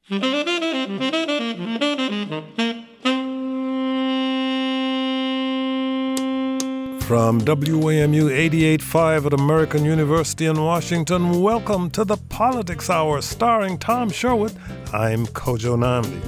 From WAMU 88.5 at American University in Washington, welcome to the Politics Hour starring Tom Sherwood. I'm Kojo Nnamdi.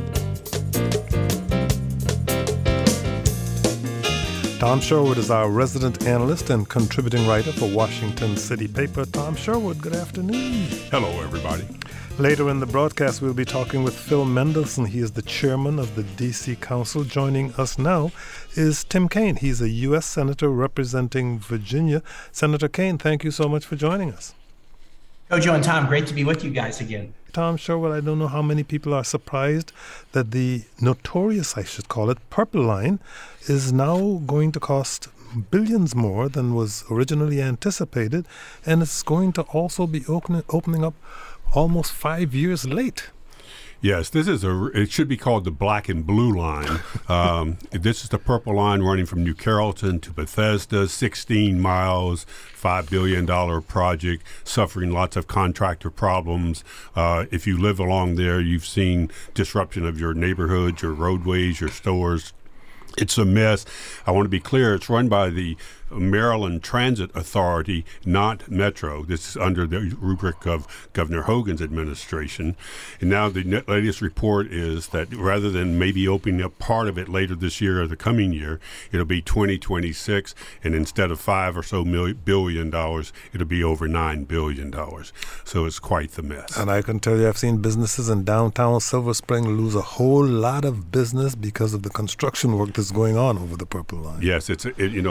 Tom Sherwood is our resident analyst and contributing writer for Washington City Paper. Tom Sherwood, good afternoon. Hello, everybody. Later in the broadcast, we'll be talking with Phil Mendelson. He is the chairman of the D.C. Council. Joining us now is Tim Kaine. He's a U.S. Senator representing Virginia. Senator Kaine, thank you so much for joining us. Kojo and Tom, great to be with you guys again. Tom Sherwood, I don't know how many people are surprised that the notorious, I should call it, Purple Line is now going to cost billions more than was originally anticipated, and it's going to also be opening up almost 5 years late. Yes, it should be called the Black and Blue Line. This is the Purple Line running from New Carrollton to Bethesda, 16 miles, $5 billion project, suffering lots of contractor problems. If you live along there, you've seen disruption of your neighborhoods, your roadways, your stores. It's a mess. I want to be clear, it's run by the Maryland Transit Authority, not Metro. This is under the rubric of Governor Hogan's administration. And now the latest report is that rather than maybe opening up part of it later this year or the coming year, it'll be 2026, and instead of $5 billion, it'll be over $9 billion. So it's quite the mess. And I can tell you, I've seen businesses in downtown Silver Spring lose a whole lot of business because of the construction work that's going on over the Purple Line. Yes, it's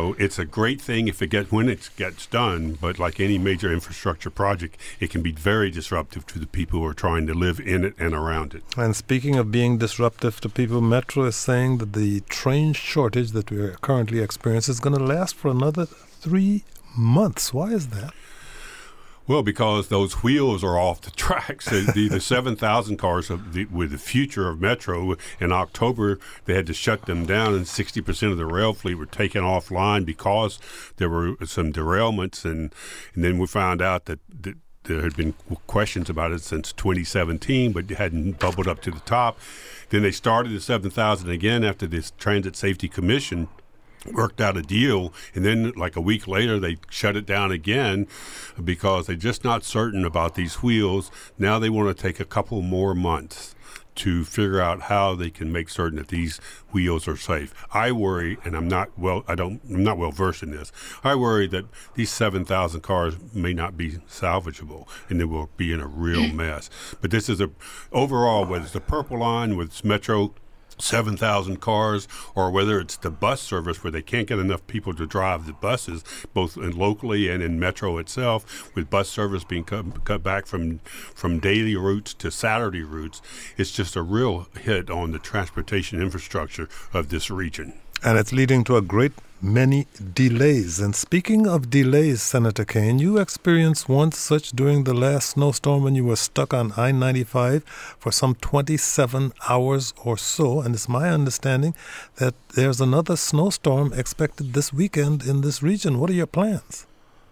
a great thing when it gets done, but like any major infrastructure project, it can be very disruptive to the people who are trying to live in it and around it. And speaking of being disruptive to people, Metro is saying that the train shortage that we are currently experiencing is going to last for another 3 months. Why is that? Well, because those wheels are off the tracks. The 7,000 cars with the future of Metro, in October, they had to shut them down, and 60% of the rail fleet were taken offline because there were some derailments. And then we found out that there had been questions about it since 2017, but it hadn't bubbled up to the top. Then they started the 7,000 again after this Transit Safety Commission worked out a deal, and then like a week later they shut it down again because they're just not certain about these wheels. Now they want to take a couple more months to figure out how they can make certain that these wheels are safe. I worry, and I'm not well versed in this. I worry that these 7,000 cars may not be salvageable, and they will be in a real mess. But this is overall, whether it's the Purple Line, whether it's Metro 7,000 cars, or whether it's the bus service where they can't get enough people to drive the buses, both locally and in Metro itself, with bus service being cut back from daily routes to Saturday routes. It's just a real hit on the transportation infrastructure of this region. And it's leading to a great many delays. And speaking of delays, Senator Kaine, you experienced one such during the last snowstorm when you were stuck on I-95 for some 27 hours or so. And it's my understanding that there's another snowstorm expected this weekend in this region. What are your plans?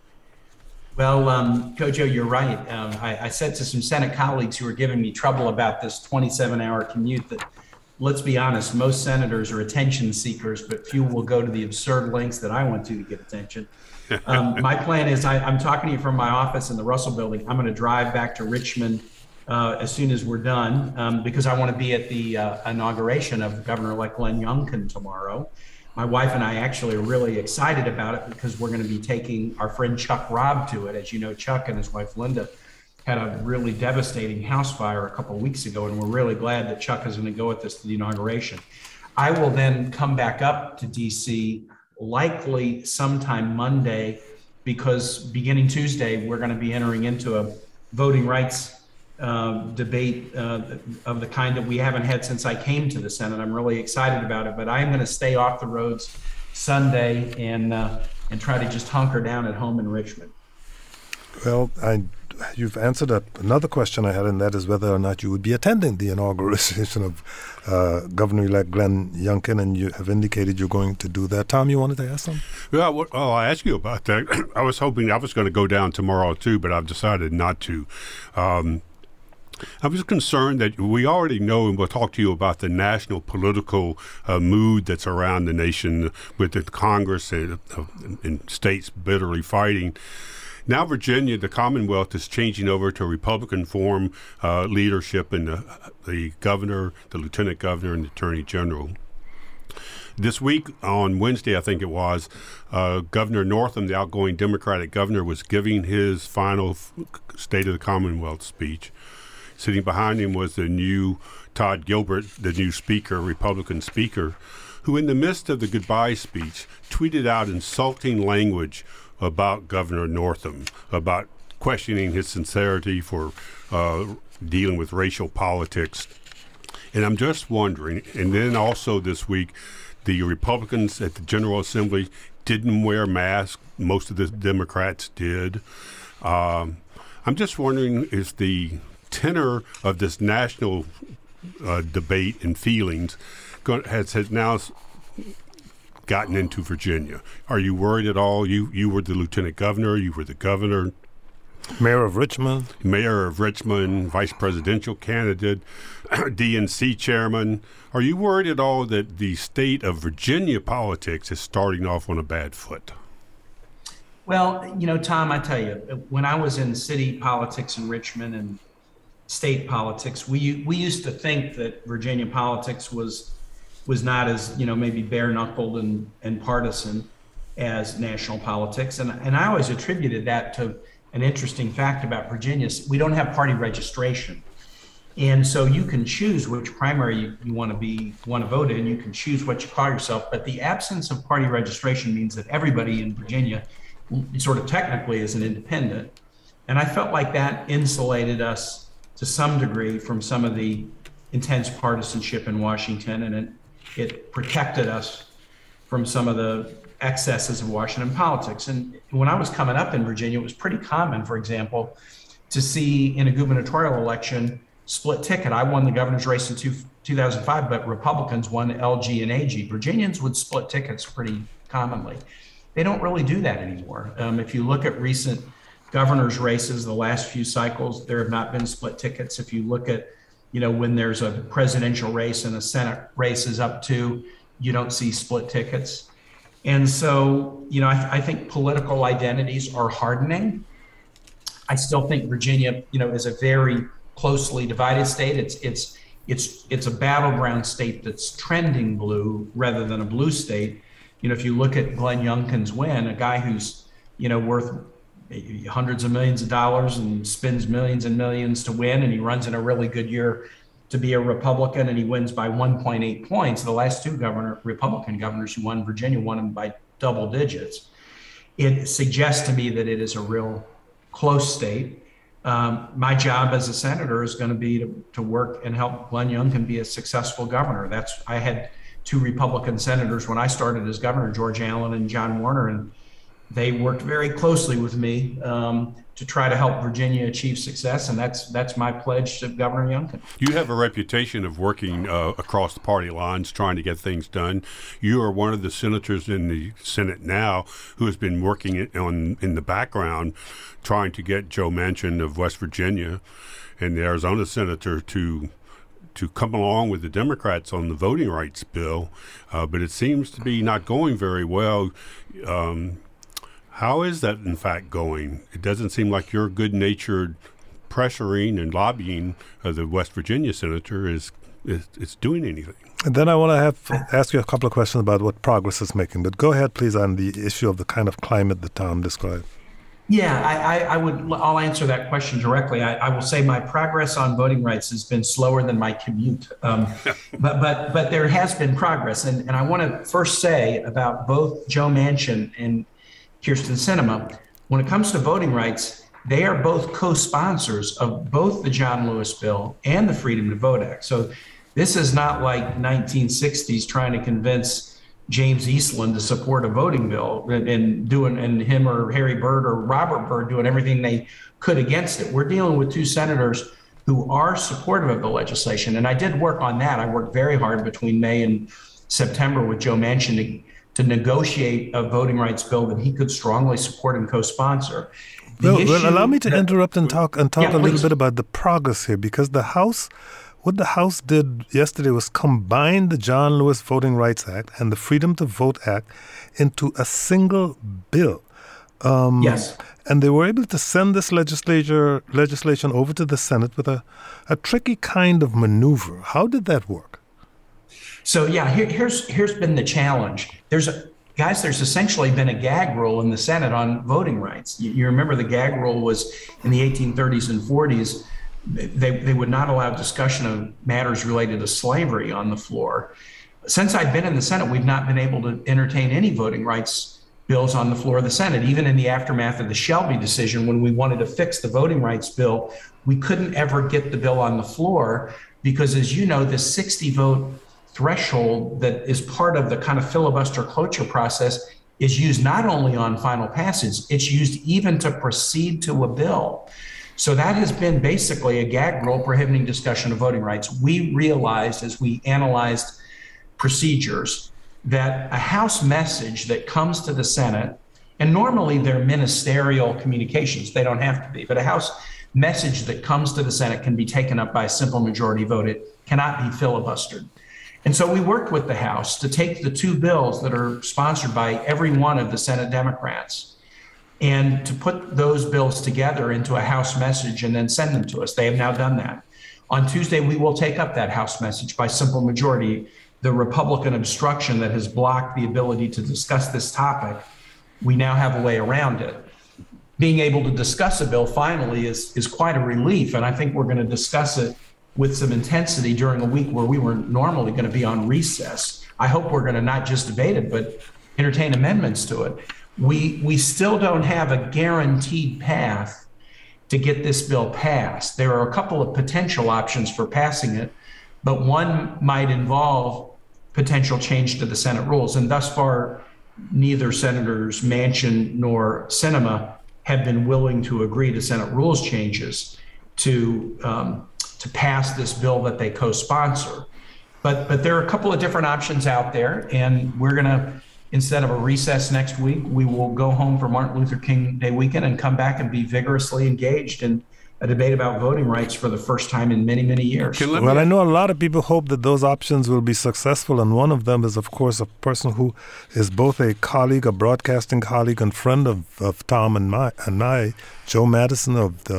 Well, Kojo, you're right. I said to some Senate colleagues who were giving me trouble about this 27-hour commute that, let's be honest, most senators are attention seekers, but few will go to the absurd lengths that I went to get attention. My plan is I'm talking to you from my office in the Russell Building. I'm going to drive back to Richmond as soon as we're done because I want to be at the inauguration of Governor-elect Glenn Youngkin tomorrow. My wife and I actually are really excited about it because we're going to be taking our friend Chuck Robb to it. As you know, Chuck and his wife Linda had a really devastating house fire a couple of weeks ago, and we're really glad that Chuck is going to go with us to the inauguration. I will then come back up to DC likely sometime Monday because beginning Tuesday, we're going to be entering into a voting rights debate of the kind that we haven't had since I came to the Senate. I'm really excited about it, but I am going to stay off the roads Sunday and try to just hunker down at home in Richmond. Well, you've answered another question I had, and that is whether or not you would be attending the inauguration of Governor-elect Glenn Youngkin, and you have indicated you're going to do that. Tom, you wanted to ask something? Well, I'll ask you about that. I was hoping I was going to go down tomorrow, too, but I've decided not to. I'm just concerned that we already know, and we'll talk to you about the national political mood that's around the nation with the Congress and states bitterly fighting. Now Virginia, the Commonwealth, is changing over to Republican form leadership in the governor, the lieutenant governor, and the attorney general. This week, on Wednesday, I think it was, Governor Northam, the outgoing Democratic governor, was giving his final State of the Commonwealth speech. Sitting behind him was the new Todd Gilbert, the new speaker, Republican speaker, who in the midst of the goodbye speech tweeted out insulting language about Governor Northam, about questioning his sincerity for dealing with racial politics. And I'm just wondering, and then also this week, the Republicans at the General Assembly didn't wear masks. Most of the Democrats did. I'm just wondering, is the tenor of this national debate and feelings has now gotten into Virginia? Are you worried at all? You were the lieutenant governor. You were the governor. Mayor of Richmond, vice presidential candidate, DNC chairman. Are you worried at all that the state of Virginia politics is starting off on a bad foot? Well, Tom, I tell you, when I was in city politics in Richmond and state politics, we used to think that Virginia politics was not as, maybe bare-knuckled and partisan as national politics. And I always attributed that to an interesting fact about Virginia. We don't have party registration. And so you can choose which primary you want to vote in. You can choose what you call yourself. But the absence of party registration means that everybody in Virginia sort of technically is an independent. And I felt like that insulated us to some degree from some of the intense partisanship in Washington, and it protected us from some of the excesses of Washington politics. And when I was coming up in Virginia, it was pretty common, for example, to see in a gubernatorial election split ticket. I won the governor's race in 2005, but Republicans won LG and AG. Virginians would split tickets pretty commonly. They don't really do that anymore. If you look at recent governor's races, the last few cycles, there have not been split tickets. If you look at, when there's a presidential race and a Senate race is up to, you don't see split tickets. And so, I think political identities are hardening. I still think Virginia, is a very closely divided state. It's a battleground state that's trending blue rather than a blue state. If you look at Glenn Youngkin's win, a guy who's, worth hundreds of millions of dollars and spends millions and millions to win, and he runs in a really good year to be a Republican, and he wins by 1.8 points. The last two Republican governors who won Virginia won them by double digits. It suggests to me that it is a real close state. My job as a senator is going to be to work and help Glenn Youngkin be a successful governor. I had two Republican senators when I started as governor, George Allen and John Warner, and they worked very closely with me to try to help Virginia achieve success, and that's my pledge to Governor Youngkin. You have a reputation of working across the party lines, trying to get things done. You are one of the senators in the Senate now who has been working in the background, trying to get Joe Manchin of West Virginia and the Arizona senator to come along with the Democrats on the voting rights bill, but it seems to be not going very well. How is that, in fact, going? It doesn't seem like your good-natured pressuring and lobbying of the West Virginia senator is doing anything. And then I want to ask you a couple of questions about what progress is making. But go ahead, please, on the issue of the kind of climate that Tom described. Yeah, I'll answer that question directly. I will say my progress on voting rights has been slower than my commute, but there has been progress. And I want to first say about both Joe Manchin and Kyrsten Sinema, when it comes to voting rights, they are both co-sponsors of both the John Lewis bill and the Freedom to Vote Act. So this is not like 1960s trying to convince James Eastland to support a voting bill and him or Harry Byrd or Robert Byrd doing everything they could against it. We're dealing with two senators who are supportive of the legislation. And I did work on that. I worked very hard between May and September with Joe Manchin to negotiate a voting rights bill that he could strongly support and co-sponsor. Well, allow me to interrupt and talk a little please. bit about the progress here, because what the House did yesterday was combine the John Lewis Voting Rights Act and the Freedom to Vote Act into a single bill. Yes. And they were able to send this legislation over to the Senate with a tricky kind of maneuver. How did that work? So here's been the challenge. There's essentially been a gag rule in the Senate on voting rights. You remember the gag rule was in the 1830s and 40s. They would not allow discussion of matters related to slavery on the floor. Since I've been in the Senate, we've not been able to entertain any voting rights bills on the floor of the Senate. Even in the aftermath of the Shelby decision, when we wanted to fix the voting rights bill, we couldn't ever get the bill on the floor because, as you know, the 60 vote threshold that is part of the kind of filibuster cloture process is used not only on final passage, it's used even to proceed to a bill. So that has been basically a gag rule prohibiting discussion of voting rights. We realized as we analyzed procedures that a House message that comes to the Senate, and normally they're ministerial communications, they don't have to be, but a House message that comes to the Senate can be taken up by a simple majority vote. It cannot be filibustered. And so we worked with the House to take the two bills that are sponsored by every one of the Senate Democrats and to put those bills together into a House message and then send them to us. They have now done that. On Tuesday, we will take up that House message by simple majority. The Republican obstruction that has blocked the ability to discuss this topic, we now have a way around it. Being able to discuss a bill finally is quite a relief, and I think we're going to discuss it with some intensity during a week where we were normally going to be on recess. I hope we're going to not just debate it, but entertain amendments to it. We still don't have a guaranteed path to get this bill passed. There are a couple of potential options for passing it, but one might involve potential change to the Senate rules. And thus far, neither Senators Manchin nor Sinema have been willing to agree to Senate rules changes to pass this bill that they co-sponsor. But there are a couple of different options out there, and we're going to, instead of a recess next week, we will go home for Martin Luther King Day weekend and come back and be vigorously engaged in a debate about voting rights for the first time in many, many years. Well, I know a lot of people hope that those options will be successful, and one of them is, of course, a person who is both a colleague, a broadcasting colleague and friend of Tom and I, Joe Madison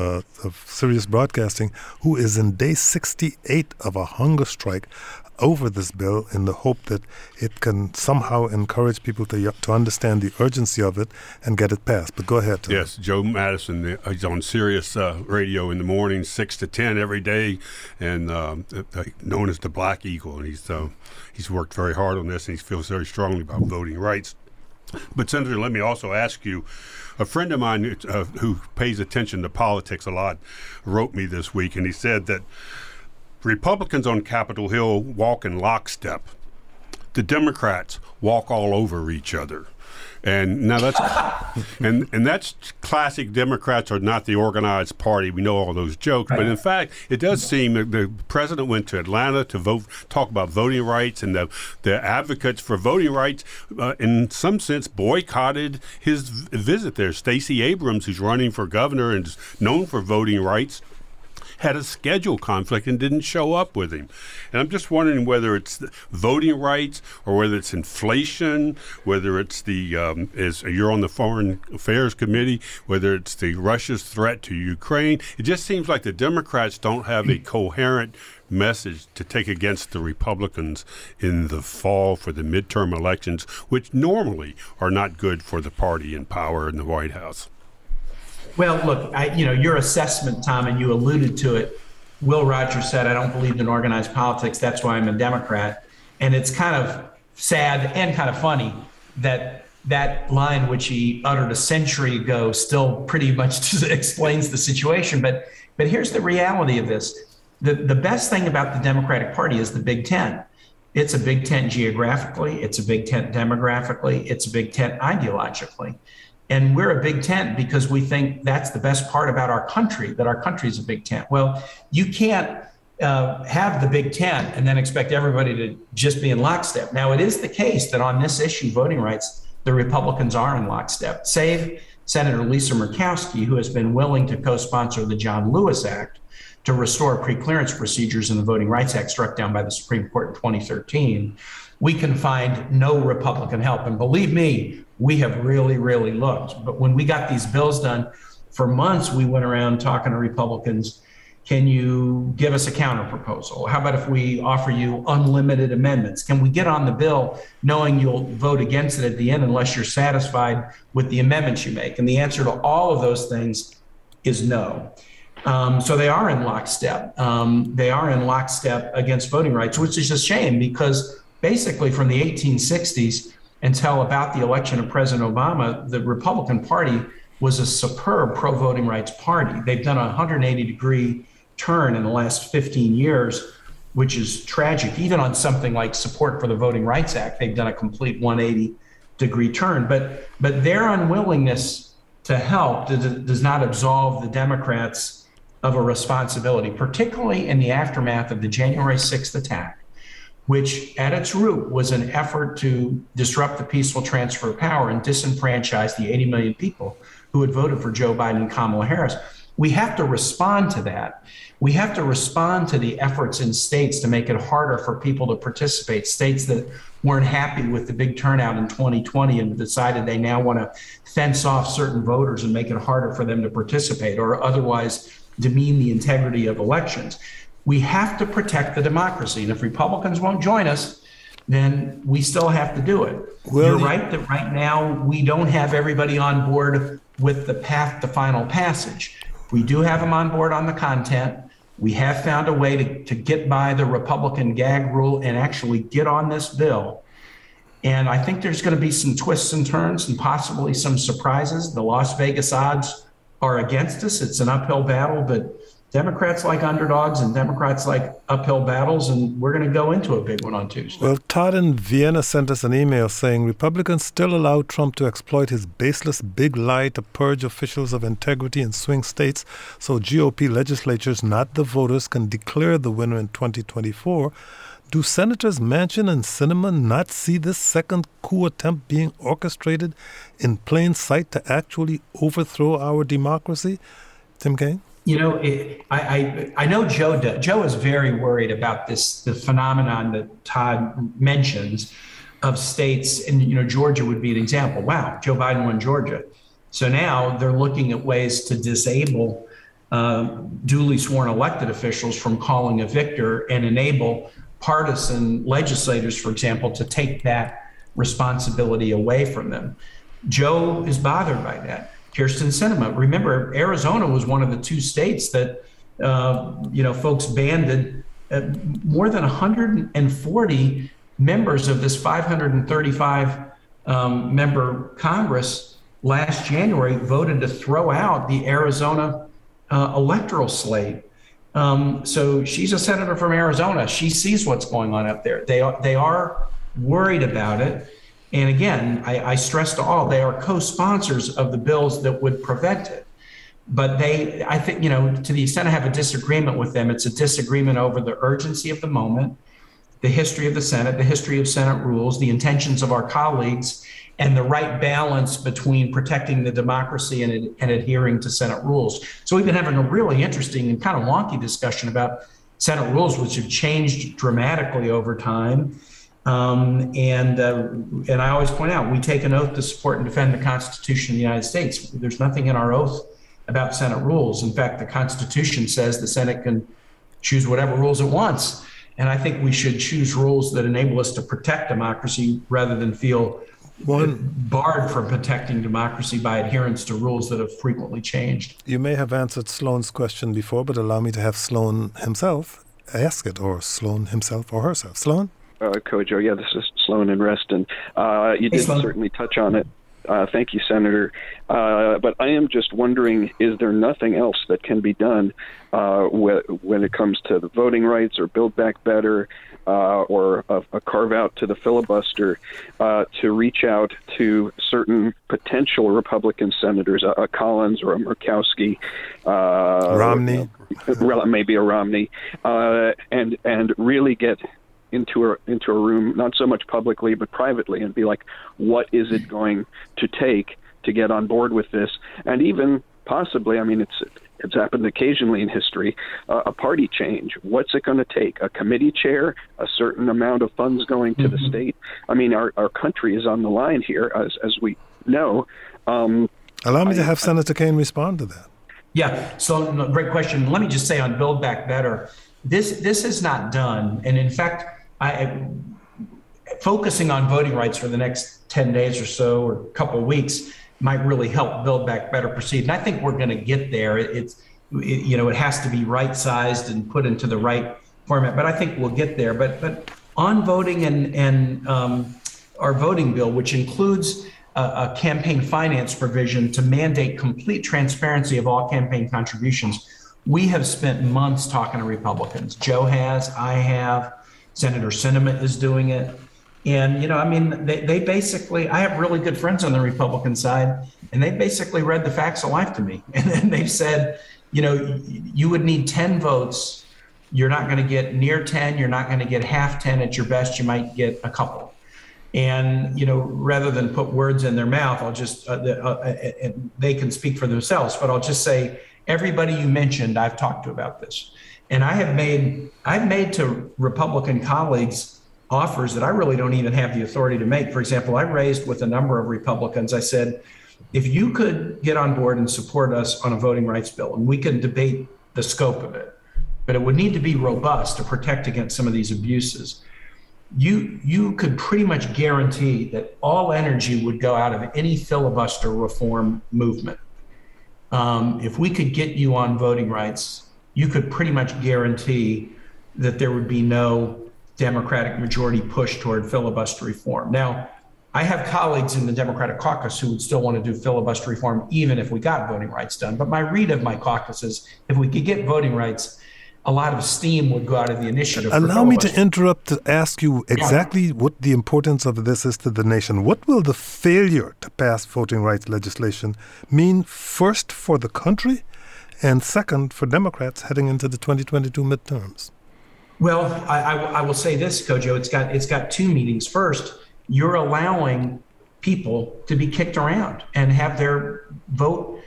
of Sirius Broadcasting, who is in day 68 of a hunger strike over this bill in the hope that it can somehow encourage people to understand the urgency of it and get it passed. But go ahead, Tom. Yes, Joe Madison, he's on Sirius radio in the morning, 6 to 10 every day, and known as the Black Eagle. And he's worked very hard on this, and he feels very strongly about voting rights. But, Senator, let me also ask you, a friend of mine who pays attention to politics a lot wrote me this week, and he said that Republicans on Capitol Hill walk in lockstep. The Democrats walk all over each other. And now that's and that's classic. Democrats are not the organized party. We know all those jokes, but in fact, it does seem that the president went to Atlanta to talk about voting rights, and the advocates for voting rights, in some sense, boycotted his visit there. Stacey Abrams, who's running for governor and is known for voting rights, had a schedule conflict and didn't show up with him. And I'm just wondering whether it's voting rights or whether it's inflation, whether it's as you're on the Foreign Affairs Committee, whether it's the Russia's threat to Ukraine. It just seems like the Democrats don't have a coherent message to take against the Republicans in the fall for the midterm elections, which normally are not good for the party in power in the White House. Well, look, your assessment, Tom, and you alluded to it. Will Rogers said, I don't believe in organized politics. That's why I'm a Democrat. And it's kind of sad and kind of funny that line, which he uttered a century ago, still pretty much explains the situation. But here's the reality of this. The best thing about the Democratic Party is the Big Tent. It's a big tent geographically. It's a big tent demographically. It's a big tent ideologically. And we're a big tent because we think that's the best part about our country, that our country is a big tent. Well, you can't have the big tent and then expect everybody to just be in lockstep. Now, it is the case that on this issue, voting rights, the Republicans are in lockstep, save Senator Lisa Murkowski, who has been willing to co-sponsor the John Lewis Act to restore preclearance procedures in the Voting Rights Act struck down by the Supreme Court in 2013, we can find no Republican help. And believe me, we have really, really looked. But when we got these bills done, for months, we went around talking to Republicans. Can you give us a counter proposal? How about if we offer you unlimited amendments? Can we get on the bill knowing you'll vote against it at the end unless you're satisfied with the amendments you make? And the answer to all of those things is no. So they are in lockstep. They are in lockstep against voting rights, which is a shame because basically from the 1860s until about the election of President Obama, the Republican Party was a superb pro-voting rights party. They've done a 180-degree turn in the last 15 years, which is tragic. Even on something like support for the Voting Rights Act, they've done a complete 180-degree turn. But their unwillingness to help does not absolve the Democrats of a responsibility, particularly in the aftermath of the January 6th attack, which at its root was an effort to disrupt the peaceful transfer of power and disenfranchise the 80 million people who had voted for Joe Biden and Kamala Harris. We have to respond to that. We have to respond to the efforts in states to make it harder for people to participate, states that weren't happy with the big turnout in 2020 and decided they now want to fence off certain voters and make it harder for them to participate or otherwise demean the integrity of elections. We have to protect the democracy. And if Republicans won't join us, then we still have to do it. You're right that right now we don't have everybody on board with the path to final passage. We do have them on board on the content. We have found a way to get by the Republican gag rule and actually get on this bill. And I think there's going to be some twists and turns and possibly some surprises. The Las Vegas odds are against us. It's an uphill battle, but Democrats like underdogs and Democrats like uphill battles, and we're going to go into a big one on Tuesday. Well, Todd in Vienna sent us an email saying Republicans still allow Trump to exploit his baseless big lie to purge officials of integrity in swing states so GOP legislatures, not the voters, can declare the winner in 2024. Do Senators Manchin and Sinema not see this second coup attempt being orchestrated in plain sight to actually overthrow our democracy? Tim Kaine? You know, I know Joe does. Joe is very worried about the phenomenon that Todd mentions of states, and, you know, Georgia would be an example. Wow, Joe Biden won Georgia. So now they're looking at ways to disable duly sworn elected officials from calling a victor and enable partisan legislators, for example, to take that responsibility away from them. Joe is bothered by that. Kyrsten Sinema. Remember, Arizona was one of the two states that, folks banded more than 140 members of this 535 member Congress last January voted to throw out the Arizona electoral slate. So she's a senator from Arizona. She sees what's going on up there. They are worried about it. And again, I stress to all, they are co-sponsors of the bills that would prevent it. But I think, to the extent I have a disagreement with them, it's a disagreement over the urgency of the moment, the history of the Senate, the history of Senate rules, the intentions of our colleagues, and the right balance between protecting the democracy and adhering to Senate rules. So we've been having a really interesting and kind of wonky discussion about Senate rules, which have changed dramatically over time. And I always point out, we take an oath to support and defend the Constitution of the United States. There's nothing in our oath about Senate rules. In fact, the Constitution says the Senate can choose whatever rules it wants. And I think we should choose rules that enable us to protect democracy rather than feel barred from protecting democracy by adherence to rules that have frequently changed. You may have answered Sloan's question before, but allow me to have Sloan himself ask it, or Sloan himself or herself. Sloan? Kojo, yeah, this is Sloan in Reston. You did certainly touch on it. Thank you, Senator. But I am just wondering, is there nothing else that can be done when it comes to the voting rights or Build Back Better or a carve-out to the filibuster to reach out to certain potential Republican senators, a Collins or a Murkowski, Romney, maybe a Romney, and really get into a room, not so much publicly but privately, and be like, what is it going to take to get on board with this, and even possibly, I mean, it's happened occasionally in history, a party change. What's it going to take? A committee chair, a certain amount of funds going to the state? I mean, our country is on the line here, as we know. Allow me to have Senator Kaine respond to that. Yeah, so no, great question. Let me just say on Build Back Better, this is not done. And in fact, focusing on voting rights for the next 10 days or so, or a couple of weeks, might really help Build Back Better proceed. And I think we're going to get there. It has to be right-sized and put into the right format, but I think we'll get there. But on voting and our voting bill, which includes a campaign finance provision to mandate complete transparency of all campaign contributions, we have spent months talking to Republicans. Joe has, I have, Senator Sinema is doing it. And, they basically, I have really good friends on the Republican side, and they basically read the facts of life to me. And then they've said, you would need 10 votes. You're not going to get near 10. You're not going to get half 10 at your best. You might get a couple. And, rather than put words in their mouth, I'll just, they can speak for themselves, but I'll just say, everybody you mentioned, I've talked to about this. And I've made to Republican colleagues offers that I really don't even have the authority to make. For example, I raised with a number of Republicans, I said, if you could get on board and support us on a voting rights bill, and we can debate the scope of it, but it would need to be robust to protect against some of these abuses. You could pretty much guarantee that all energy would go out of any filibuster reform movement. If we could get you on voting rights, you could pretty much guarantee that there would be no Democratic majority push toward filibuster reform. Now, I have colleagues in the Democratic caucus who would still want to do filibuster reform even if we got voting rights done. But my read of my caucus is if we could get voting rights, a lot of steam would go out of the initiative. Allow me to interrupt to ask you exactly what the importance of this is to the nation. What will the failure to pass voting rights legislation mean, first for the country and second for Democrats heading into the 2022 midterms? Well, I will say this, Kojo, it's got two meanings. First, you're allowing people to be kicked around and have their vote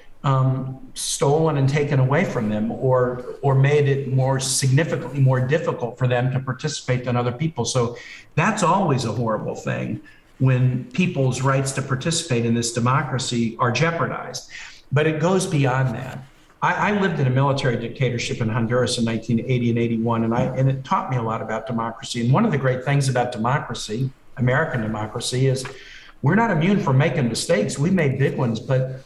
stolen and taken away from them, or made it significantly more difficult for them to participate than other people. So that's always a horrible thing when people's rights to participate in this democracy are jeopardized. But it goes beyond that. I lived in a military dictatorship in Honduras in 1980 and 81, and it taught me a lot about democracy. And one of the great things about democracy, American democracy, is we're not immune from making mistakes. We made big ones, but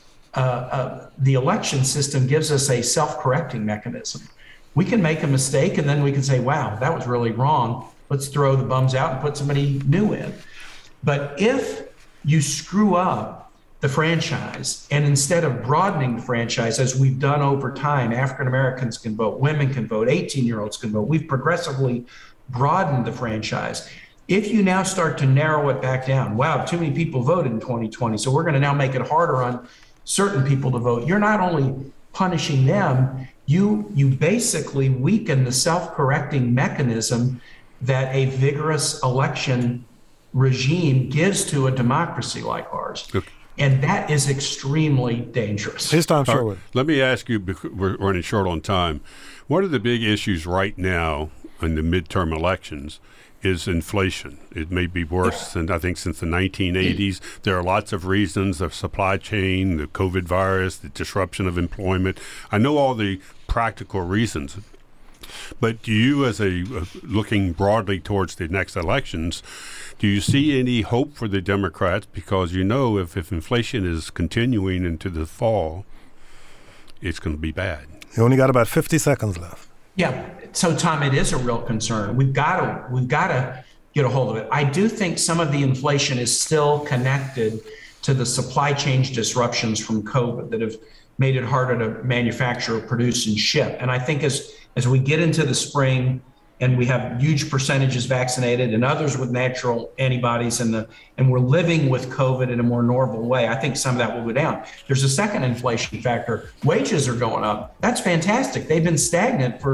the election system gives us a self-correcting mechanism. We can make a mistake, and then we can say, wow, that was really wrong. Let's throw the bums out and put somebody new in. But if you screw up the franchise, and instead of broadening the franchise, as we've done over time, African Americans can vote, women can vote, 18-year-olds can vote. We've progressively broadened the franchise. If you now start to narrow it back down, wow, too many people voted in 2020, so we're going to now make it harder on certain people to vote. You're not only punishing them, you basically weaken the self-correcting mechanism that a vigorous election regime gives to a democracy like ours. Okay. And that is extremely dangerous. Here's Tom Sherwood. Let me ask you, because we're running short on time, what are the big issues right now in the midterm elections is inflation. It may be worse than, I think, since the 1980s. There are lots of reasons, the supply chain, the COVID virus, the disruption of employment. I know all the practical reasons. But do you, as looking broadly towards the next elections, do you see any hope for the Democrats? Because if inflation is continuing into the fall, it's going to be bad. You only got about 50 seconds left. Yeah. So, Tom, it is a real concern. We've got to get a hold of it. I do think some of the inflation is still connected to the supply chain disruptions from COVID that have made it harder to manufacture, produce, and ship. And I think as we get into the spring and we have huge percentages vaccinated and others with natural antibodies and we're living with COVID in a more normal way, I think some of that will go down. There's a second inflation factor. Wages are going up. That's fantastic. They've been stagnant for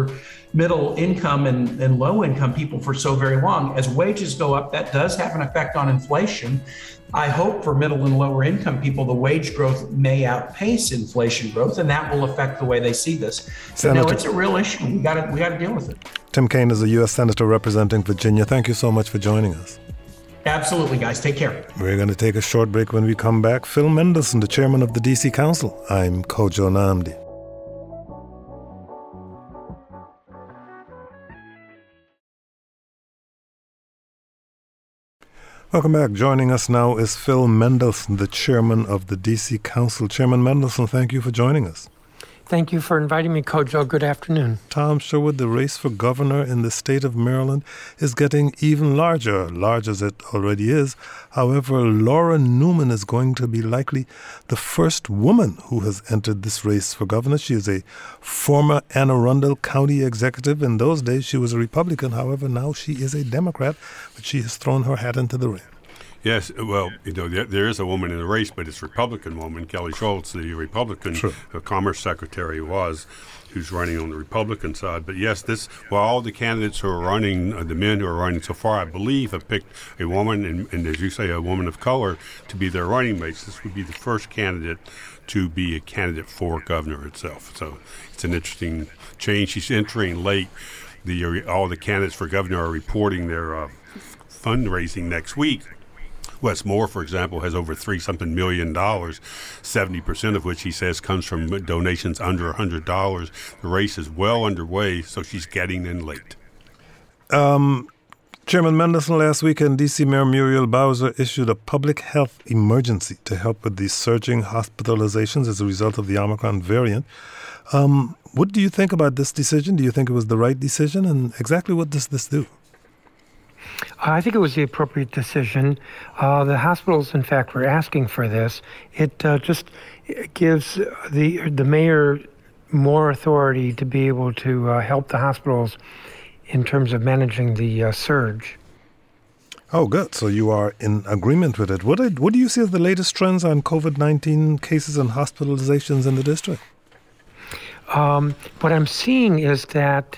middle income and low income people for so very long. As wages go up, that does have an effect on inflation. I hope for middle and lower income people, the wage growth may outpace inflation growth, and that will affect the way they see this. So no, it's a real issue. We got to deal with it. Tim Kaine is a U.S. Senator representing Virginia. Thank you so much for joining us. Absolutely, guys. Take care. We're going to take a short break. When we come back, Phil Mendelssohn, the chairman of the D.C. Council. I'm Kojo Nnamdi. Welcome back. Joining us now is Phil Mendelssohn, the chairman of the D.C. Council. Chairman Mendelssohn, thank you for joining us. Thank you for inviting me, Kojo. Good afternoon. Tom Sherwood, the race for governor in the state of Maryland is getting even larger, large as it already is. However, Laura Newman is going to be likely the first woman who has entered this race for governor. She is a former Anne Arundel County executive. In those days, she was a Republican. However, now she is a Democrat, but she has thrown her hat into the ring. Yes, well, there is a woman in the race, but it's a Republican woman. Kelly Schultz, the Republican Commerce Secretary who's running on the Republican side. But yes, all the candidates who are running, the men who are running so far, I believe, have picked a woman, and as you say, a woman of color, to be their running mates. This would be the first candidate to be a candidate for governor itself. So it's an interesting change. She's entering late. All the candidates for governor are reporting their fundraising next week. Wes Moore, for example, has over $3-something million, 70% of which he says comes from donations under $100. The race is well underway, so she's getting in late. Chairman Mendelssohn, last weekend, D.C. Mayor Muriel Bowser issued a public health emergency to help with the surging hospitalizations as a result of the Omicron variant. What do you think about this decision? Do you think it was the right decision? And exactly what does this do? I think it was the appropriate decision. The hospitals, in fact, were asking for this. It just gives the mayor more authority to be able to help the hospitals in terms of managing the surge. Oh, good. So you are in agreement with it. What do you see as the latest trends on COVID-19 cases and hospitalizations in the district? What I'm seeing is that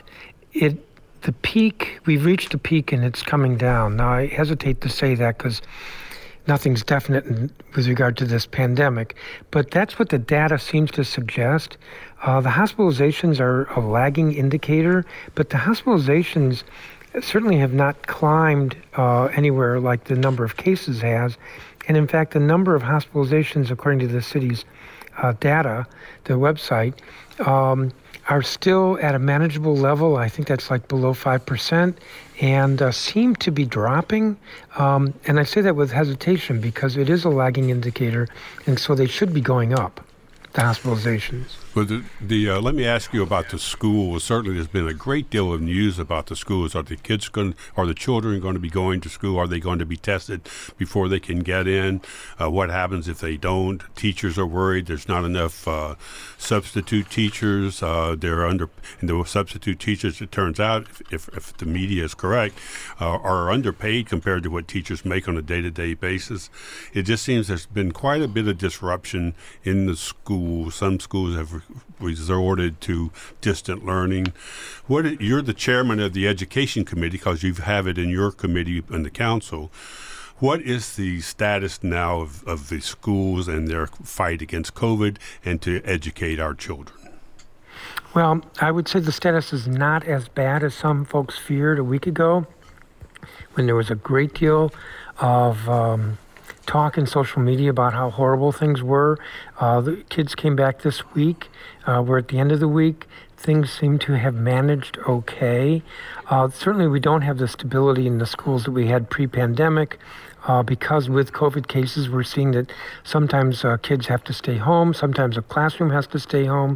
we've reached a peak and it's coming down. Now, I hesitate to say that because nothing's definite with regard to this pandemic, but that's what the data seems to suggest. The hospitalizations are a lagging indicator, but the hospitalizations certainly have not climbed anywhere like the number of cases has. And in fact, the number of hospitalizations, according to the city's data, the website, are still at a manageable level. I think that's like below 5%, and seem to be dropping. And I say that with hesitation because it is a lagging indicator, and so they should be going up, the hospitalizations. Well, let me ask you about the schools. Certainly, there's been a great deal of news about the schools. Are the children going to be going to school? Are they going to be tested before they can get in? What happens if they don't? Teachers are worried. There's not enough substitute teachers. And the substitute teachers, it turns out, if the media is correct, are underpaid compared to what teachers make on a day-to-day basis. It just seems there's been quite a bit of disruption in the schools. Some schools have resorted to distant learning. You're the chairman of the Education Committee because you have it in your committee in the council. What is the status now of the schools and their fight against COVID and to educate our children? Well, I would say the status is not as bad as some folks feared a week ago when there was a great deal of talk in social media about how horrible things were. The kids came back this week. We're at the end of the week. Things seem to have managed okay. Certainly we don't have the stability in the schools that we had pre-pandemic because with COVID cases, we're seeing that sometimes kids have to stay home, sometimes a classroom has to stay home,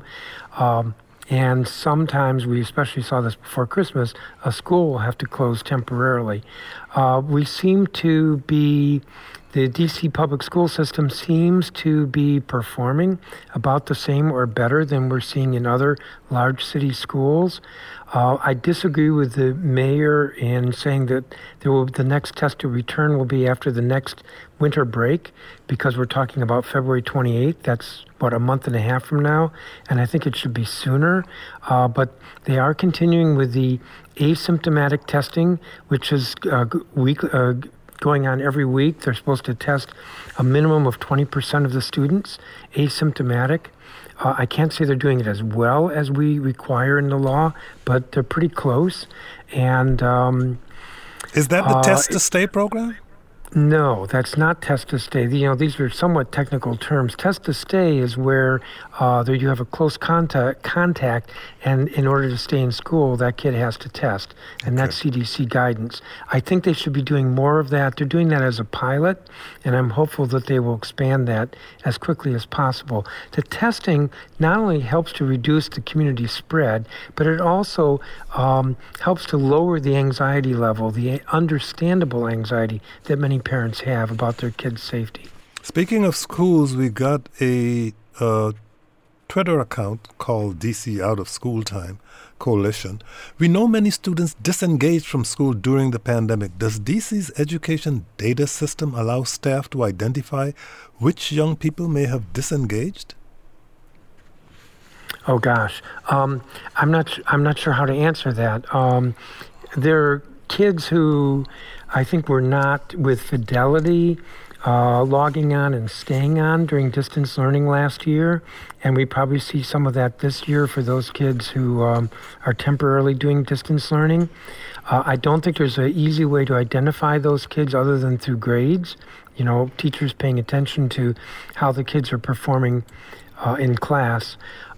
and sometimes, we especially saw this before Christmas, a school will have to close temporarily. We seem to be The DC public school system seems to be performing about the same or better than we're seeing in other large city schools. I disagree with the mayor in saying that the next test to return will be after the next winter break, because we're talking about February 28th. That's, a month and a half from now, and I think it should be sooner. But they are continuing with the asymptomatic testing, which is going on every week. They're supposed to test a minimum of 20% of the students asymptomatic. I can't say they're doing it as well as we require in the law, but they're pretty close. And is that the Test to Stay program? No, that's not Test to Stay. These are somewhat technical terms. Test to Stay is where you have a close contact, and in order to stay in school, that kid has to test, and that's CDC guidance. I think they should be doing more of that. They're doing that as a pilot, and I'm hopeful that they will expand that as quickly as possible. The testing not only helps to reduce the community spread, but it also helps to lower the anxiety level, the understandable anxiety that many parents have about their kids' safety. Speaking of schools, we got a Twitter account called DC Out of School Time Coalition. We know many students disengaged from school during the pandemic. Does DC's education data system allow staff to identify which young people may have disengaged? Oh gosh, I'm not sure how to answer that. There are kids who I think were not with fidelity logging on and staying on during distance learning last year, and we probably see some of that this year for those kids who are temporarily doing distance learning. I don't think there's an easy way to identify those kids other than through grades. Teachers paying attention to how the kids are performing in class.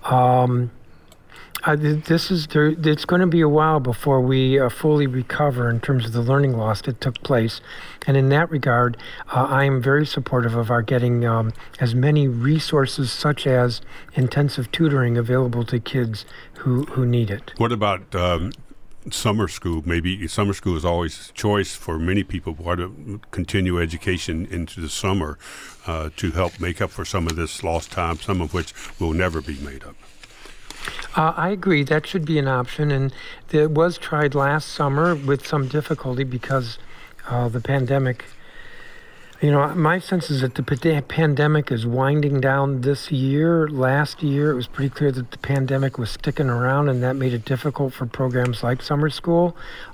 It's going to be a while before we fully recover in terms of the learning loss that took place. And in that regard, I am very supportive of our getting as many resources such as intensive tutoring available to kids who need it. What about summer school? Maybe summer school is always a choice for many people who want to continue education into the summer to help make up for some of this lost time, some of which will never be made up. I agree. That should be an option, and it was tried last summer with some difficulty because the pandemic. My sense is that the pandemic is winding down this year. Last year, it was pretty clear that the pandemic was sticking around, and that made it difficult for programs like summer school.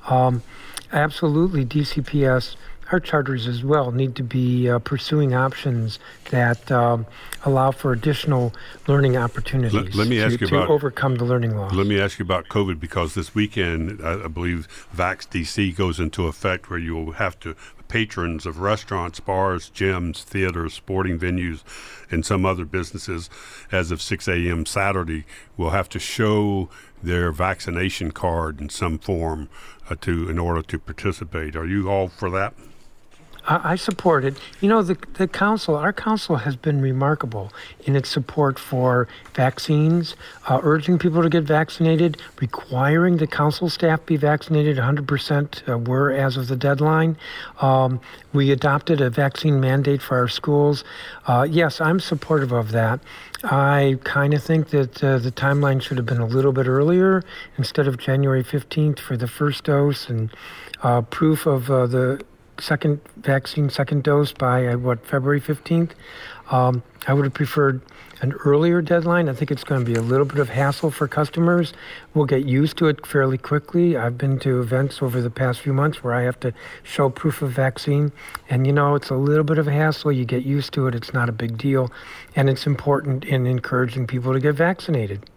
Absolutely, DCPS, our charters as well, need to be pursuing options that allow for additional learning opportunities to overcome the learning loss. Let me ask you about COVID, because this weekend, I believe Vax DC goes into effect, where you will have to, patrons of restaurants, bars, gyms, theaters, sporting venues, and some other businesses, as of 6 a.m. Saturday, will have to show their vaccination card in some form in order to participate. Are you all for that? I support it. The council, our council has been remarkable in its support for vaccines, urging people to get vaccinated, requiring the council staff be vaccinated. 100% were as of the deadline. We adopted a vaccine mandate for our schools. Yes, I'm supportive of that. I kind of think that the timeline should have been a little bit earlier, instead of January 15th for the first dose, and proof of the second dose by February 15th. I would have preferred an earlier deadline. I think it's going to be a little bit of hassle for customers. We'll get used to it fairly quickly. I've been to events over the past few months where I have to show proof of vaccine, and it's a little bit of a hassle. You get used to it. It's not a big deal, and it's important in encouraging people to get vaccinated.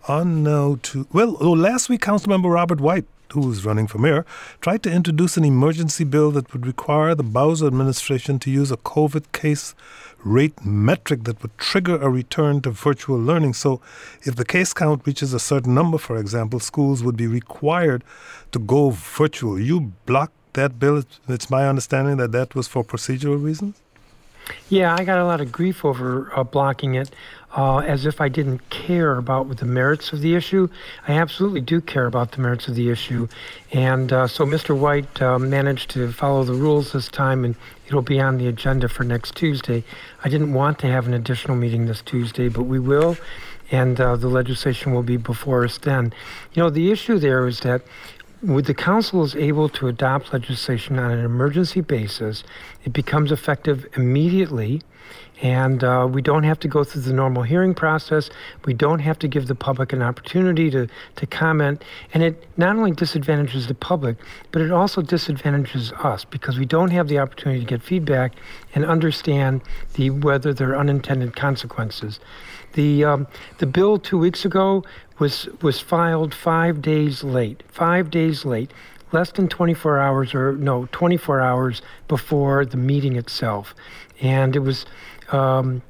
Last week, Councilmember Robert White, who was running for mayor, tried to introduce an emergency bill that would require the Bowser administration to use a COVID case rate metric that would trigger a return to virtual learning. So if the case count reaches a certain number, for example, schools would be required to go virtual. You blocked that bill. It's my understanding that was for procedural reasons? Yeah, I got a lot of grief over blocking it, as if I didn't care about the merits of the issue. I absolutely do care about the merits of the issue. And so Mr. White managed to follow the rules this time, and it'll be on the agenda for next Tuesday. I didn't want to have an additional meeting this Tuesday, but we will, and the legislation will be before us then. You know, the issue there is that when the council is able to adopt legislation on an emergency basis, it becomes effective immediately, and we don't have to go through the normal hearing process. We don't have to give the public an opportunity to comment, and it not only disadvantages the public, but it also disadvantages us because we don't have the opportunity to get feedback and understand whether there are unintended consequences. The bill 2 weeks ago was filed 5 days late, less than 24 hours 24 hours before the meeting itself. And it was, to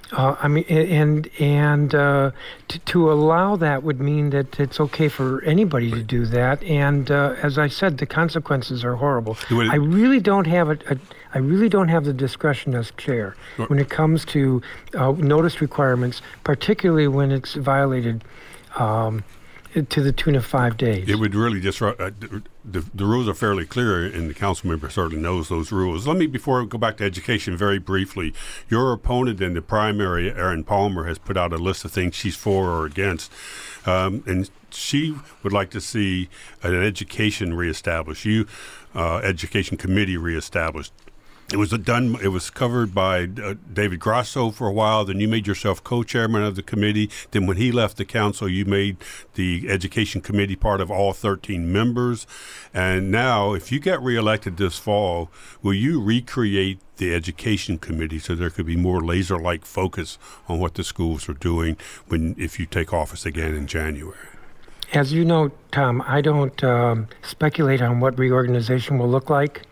allow that would mean that it's okay for anybody to do that. And as I said, the consequences are horrible. I really don't have the discretion as chair when it comes to notice requirements, particularly when it's violated to the tune of 5 days. It would really disrupt. The rules are fairly clear, and the council member certainly knows those rules. Let me, before we go back to education, very briefly, your opponent in the primary, Erin Palmer, has put out a list of things she's for or against, and she would like to see an education reestablished, education committee reestablished. It was covered by David Grasso for a while. Then you made yourself co-chairman of the committee. Then when he left the council, you made the education committee part of all 13 members. And now, if you get reelected this fall, will you recreate the education committee so there could be more laser-like focus on what the schools are doing if you take office again in January? As you know, Tom, I don't speculate on what reorganization will look like.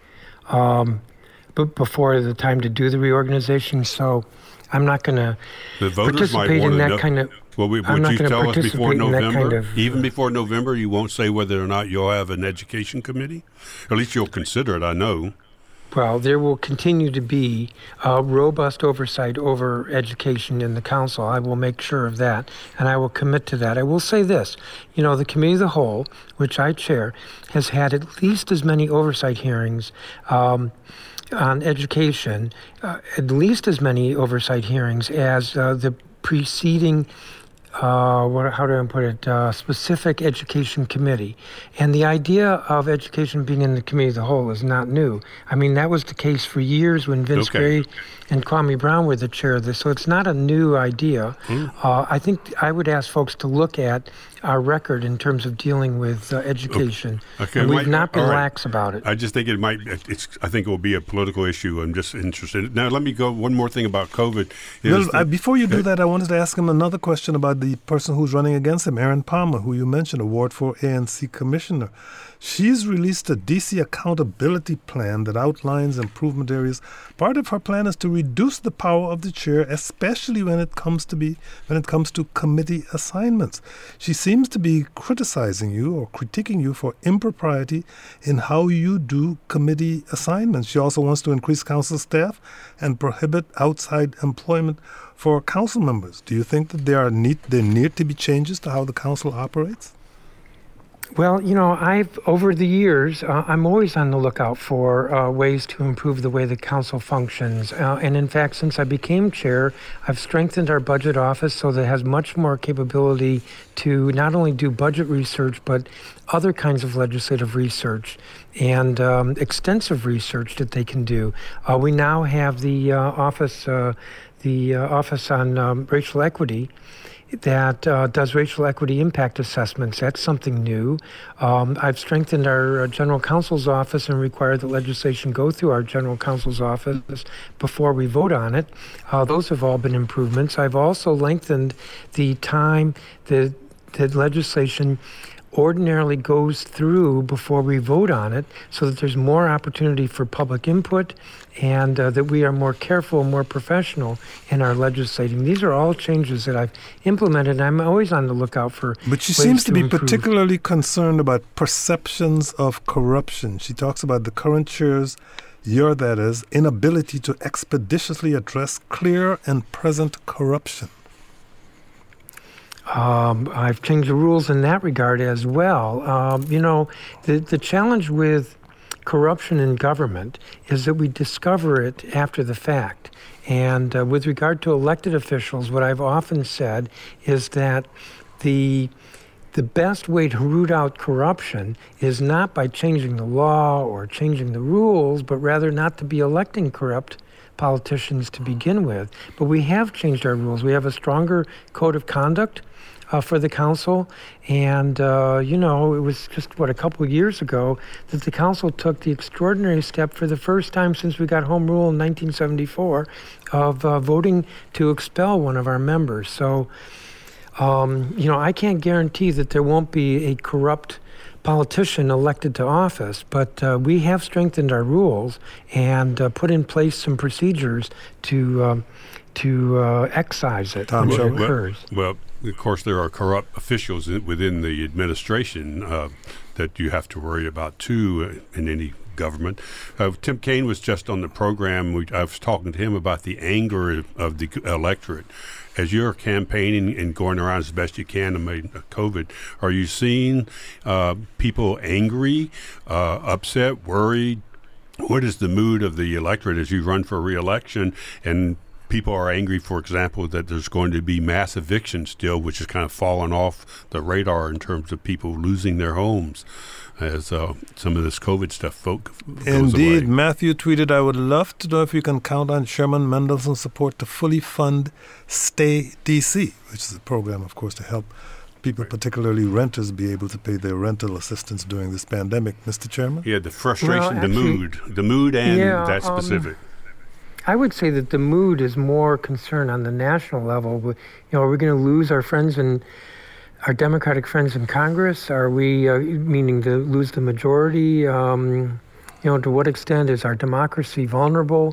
Before the time to do the reorganization, so I'm not going to participate in that kind of. Well, would you tell us before November? Even before November, you won't say whether or not you'll have an education committee? Or at least you'll consider it, I know. Well, there will continue to be robust oversight over education in the council. I will make sure of that, and I will commit to that. I will say this, the Committee of the Whole, which I chair, has had at least as many oversight hearings on education, at least as many oversight hearings as the preceding, specific education committee. And the idea of education being in the Committee of the Whole is not new. I mean, that was the case for years when Vince Gray and Kwame Brown were the chair of this, so it's not a new idea. I think I would ask folks to look at our record in terms of dealing with education. And we've not been lax about it. I just think I think it will be a political issue. I'm just interested. Now, let me go one more thing about COVID. Before you do that, I wanted to ask him another question about the person who's running against him, Erin Palmer, who you mentioned, a Ward 4 ANC commissioner. She's released a DC accountability plan that outlines improvement areas. Part of her plan is to reduce the power of the chair, especially when it comes to committee assignments. She seems to be criticizing you or critiquing you for impropriety in how you do committee assignments. She also wants to increase council staff and prohibit outside employment for council members. Do you think that there need to be changes to how the council operates? Well, over the years, I'm always on the lookout for ways to improve the way the council functions. And in fact, since I became chair, I've strengthened our budget office so that it has much more capability to not only do budget research, but other kinds of legislative research and extensive research that they can do. We now have the office on racial equity that does racial equity impact assessments. That's something new. I've strengthened our general counsel's office and required that legislation go through our general counsel's office before we vote on it. Those have all been improvements. I've also lengthened the time that legislation ordinarily goes through before we vote on it, so that there's more opportunity for public input, and that we are more careful, more professional in our legislating. These are all changes that I've implemented, and I'm always on the lookout for But she ways seems to be improve. particularly concerned about perceptions of corruption. She talks about the current chair's, that is, inability to expeditiously address clear and present corruption. I've changed the rules in that regard as well. The challenge with corruption in government is that we discover it after the fact. And with regard to elected officials, what I've often said is that the best way to root out corruption is not by changing the law or changing the rules, but rather not to be electing corrupt politicians to begin with. But we have changed our rules. We have a stronger code of conduct for the council. And, it was just, a couple of years ago that the council took the extraordinary step for the first time since we got home rule in 1974 of voting to expel one of our members. So, I can't guarantee that there won't be a corrupt politician elected to office, but we have strengthened our rules and put in place some procedures to excise it when it occurs. Well, of course, there are corrupt officials within the administration that you have to worry about, too, in any government. Tim Kaine was just on the program. I was talking to him about the anger of the electorate. As you're campaigning and going around as best you can amid COVID, are you seeing people angry, upset, worried? What is the mood of the electorate as you run for re-election? And people are angry, for example, that there's going to be mass eviction still, which has kind of fallen off the radar in terms of people losing their homes as some of this COVID stuff goes Indeed. away. Matthew tweeted, I would love to know if you can count on Chairman Mendelson's support to fully fund Stay DC, which is a program, of course, to help people, particularly renters, be able to pay their rental assistance during this pandemic. Mr. Chairman? Yeah, the frustration, the mood and that specific. I would say that the mood is more concerned on the national level. Are we going to lose our friends and our Democratic friends in Congress? Are we meaning to lose the majority? To what extent is our democracy vulnerable?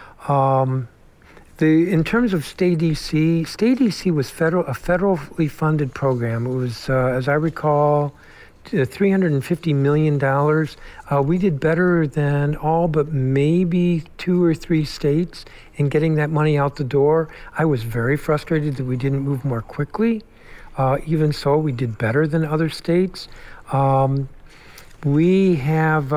In terms of Stay DC was a federally funded program. It was, as I recall, $350 million. We did better than all but maybe 2 or 3 states in getting that money out the door. I was very frustrated that we didn't move more quickly. Even so, we did better than other states. We have,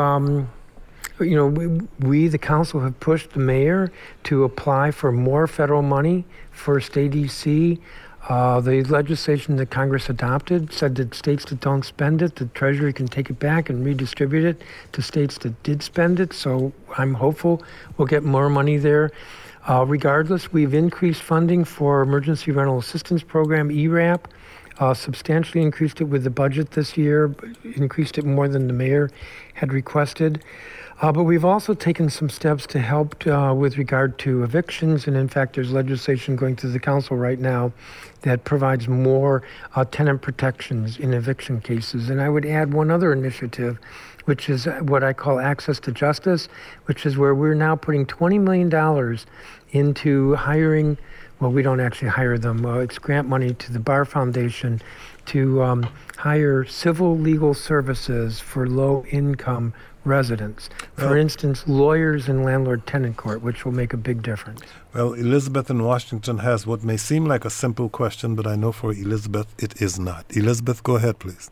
we, the council, have pushed the mayor to apply for more federal money for Stay DC. The legislation that Congress adopted said that states that don't spend it, the Treasury can take it back and redistribute it to states that did spend it. So I'm hopeful we'll get more money there. Regardless, we've increased funding for Emergency Rental Assistance Program, ERAP. Substantially increased it with the budget this year, increased it more than the mayor had requested. But we've also taken some steps to help with regard to evictions. And in fact, there's legislation going through the council right now that provides more tenant protections in eviction cases. And I would add one other initiative, which is what I call Access to Justice, which is where we're now putting $20 million into hiring. Well, we don't actually hire them. It's grant money to the Bar Foundation to hire civil legal services for low-income residents. For instance, lawyers in landlord-tenant court, which will make a big difference. Well, Elizabeth in Washington has what may seem like a simple question, but I know for Elizabeth it is not. Elizabeth, go ahead, please.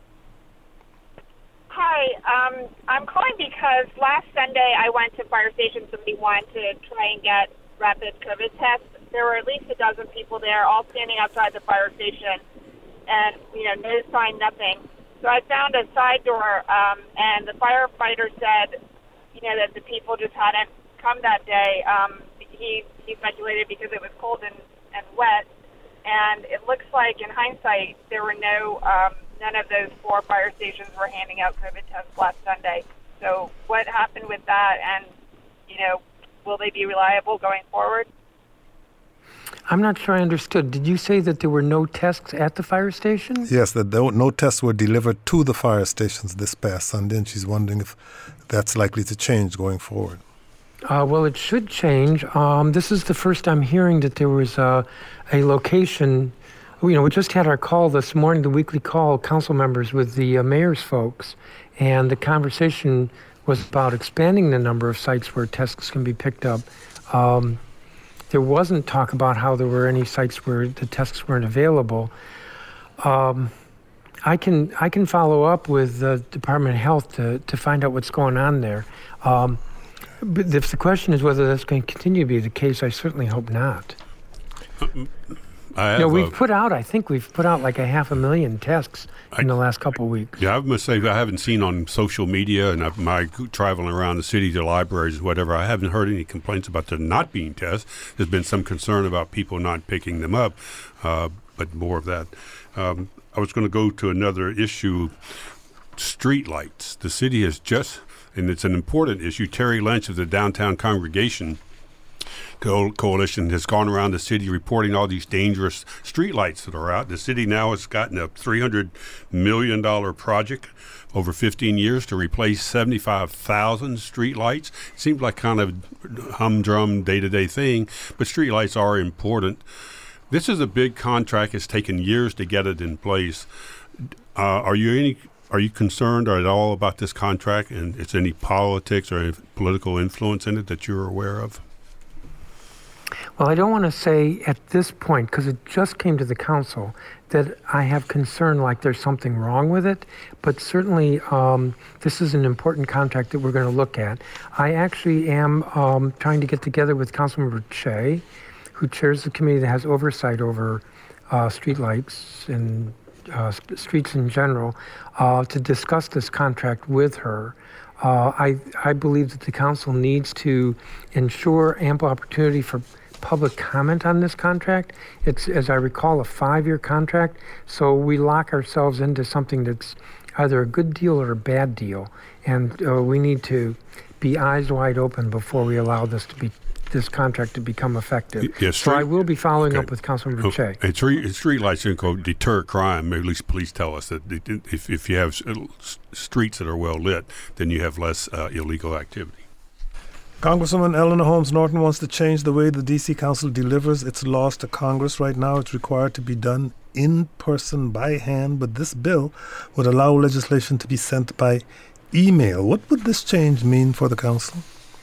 Hi, I'm calling because last Sunday I went to Fire Station 71 to try and get rapid COVID tests. There were at least a dozen people there, all standing outside the fire station, and no sign, nothing. So I found a side door, and the firefighter said, that the people just hadn't come that day. He speculated because it was cold and wet, and it looks like in hindsight there were none of those 4 fire stations were handing out COVID tests last Sunday. So what happened with that, and will they be reliable going forward? I'm not sure I understood. Did you say that there were no tests at the fire station? Yes, that no tests were delivered to the fire stations this past Sunday, and she's wondering if that's likely to change going forward. Well, it should change. This is the first I'm hearing that there was a location. We just had our call this morning, the weekly call, council members with the mayor's folks, and the conversation was about expanding the number of sites where tests can be picked up. There wasn't talk about how there were any sites where the tests weren't available. I can follow up with the Department of Health to find out what's going on there. But if the question is whether that's going to continue to be the case, I certainly hope not. We've put out like 500,000 tests in the last couple of weeks. Yeah, I must say I haven't seen on social media and my traveling around the city to libraries, whatever, I haven't heard any complaints about there not being tests. There's been some concern about people not picking them up, but more of that. I was going to go to another issue, streetlights. The city has just, and it's an important issue, Terry Lynch of the Downtown Congregation Coalition has gone around the city reporting all these dangerous streetlights that are out. The city now has gotten a $300 million project over 15 years to replace 75,000 streetlights. It seems like kind of humdrum day-to-day thing, but streetlights are important. This is a big contract. It's taken years to get it in place. Are you concerned at all about this contract and its any politics or political influence in it that you're aware of? Well, I don't want to say at this point, because it just came to the council, that I have concern like there's something wrong with it. But certainly, this is an important contract that we're going to look at. I actually am trying to get together with Councilmember Che, who chairs the committee that has oversight over streetlights and streets in general, to discuss this contract with her. I believe that the council needs to ensure ample opportunity for public comment on this contract. It's, as I recall, a 5-year contract, so we lock ourselves into something that's either a good deal or a bad deal, and we need to be eyes wide open before we allow this contract to become effective. Yes, so I will be following up with Councilmember Che. And streetlights deter crime. At least police tell us that if you have streets that are well lit, then you have less illegal activity. Congresswoman Eleanor Holmes Norton wants to change the way the D.C. Council delivers its laws to Congress. Right now, it's required to be done in person by hand, but this bill would allow legislation to be sent by email. What would this change mean for the council?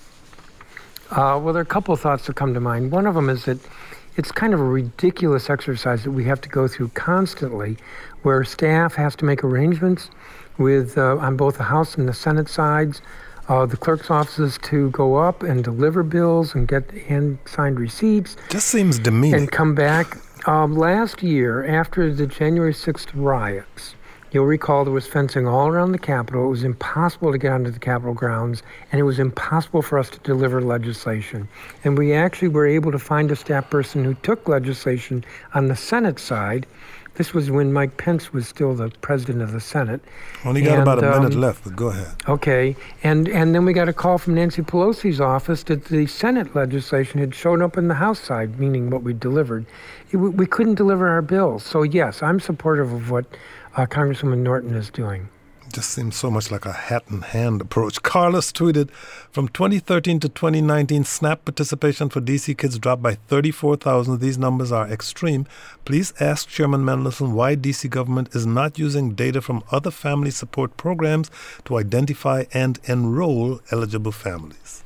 Well, there are a couple of thoughts that come to mind. One of them is that it's kind of a ridiculous exercise that we have to go through constantly, where staff has to make arrangements with on both the House and the Senate sides, the clerk's offices to go up and deliver bills and get hand-signed receipts. Just seems demeaning. And come back. Last year, after the January 6th riots, you'll recall there was fencing all around the Capitol. It was impossible to get onto the Capitol grounds, and it was impossible for us to deliver legislation. And we actually were able to find a staff person who took legislation on the Senate side. This was when Mike Pence was still the president of the Senate. Only got about a minute left, but go ahead. Okay. And then we got a call from Nancy Pelosi's office that the Senate legislation had shown up in the House side, meaning what we delivered. We couldn't deliver our bills. So, yes, I'm supportive of what Congresswoman Norton is doing. Just seems so much like a hat-in-hand approach. Carlos tweeted, from 2013 to 2019, SNAP participation for D.C. kids dropped by 34,000. These numbers are extreme. Please ask Chairman Mendelson why D.C. government is not using data from other family support programs to identify and enroll eligible families.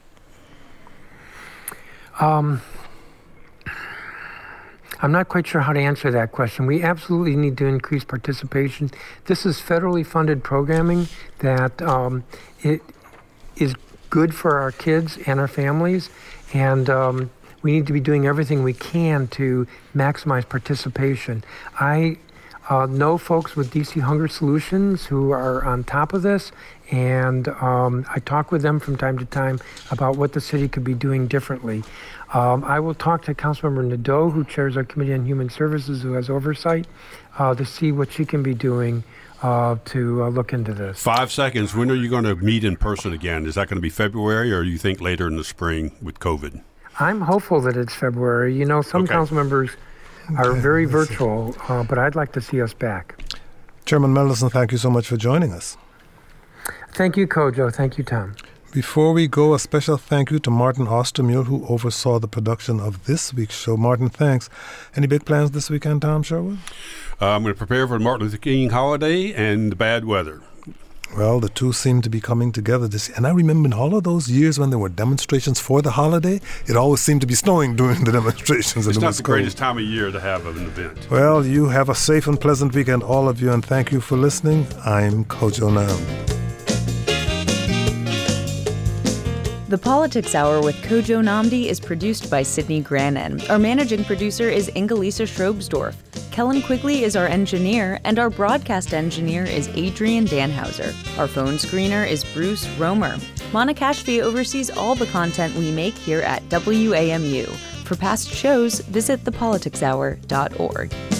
I'm not quite sure how to answer that question. We absolutely need to increase participation. This is federally funded programming that it is good for our kids and our families, and we need to be doing everything we can to maximize participation. I know folks with DC Hunger Solutions who are on top of this, and I talk with them from time to time about what the city could be doing differently. I will talk to Councilmember Nadeau, who chairs our Committee on Human Services, who has oversight, to see what she can be doing to look into this. 5 seconds. When are you going to meet in person again? Is that going to be February, or do you think later in the spring with COVID? I'm hopeful that it's February. You know, some council members are very virtual, but I'd like to see us back. Chairman Mendelson, thank you so much for joining us. Thank you, Kojo. Thank you, Tom. Before we go, a special thank you to Martin Ostermuhl, who oversaw the production of this week's show. Martin, thanks. Any big plans this weekend, Tom Sherwood? I'm going to prepare for the Martin Luther King holiday and the bad weather. Well, the two seem to be coming together this year. And I remember in all of those years when there were demonstrations for the holiday, it always seemed to be snowing during the demonstrations. It's not the greatest time of year to have an event. Well, you have a safe and pleasant weekend, all of you, and thank you for listening. I'm Kojo Namdi. The Politics Hour with Kojo Namdi is produced by Sydney Grannon. Our managing producer is Ingelisa Schrobsdorf. Kellen Quigley is our engineer, and our broadcast engineer is Adrian Danhauser. Our phone screener is Bruce Romer. Monica Ashby oversees all the content we make here at WAMU. For past shows, visit thepoliticshour.org.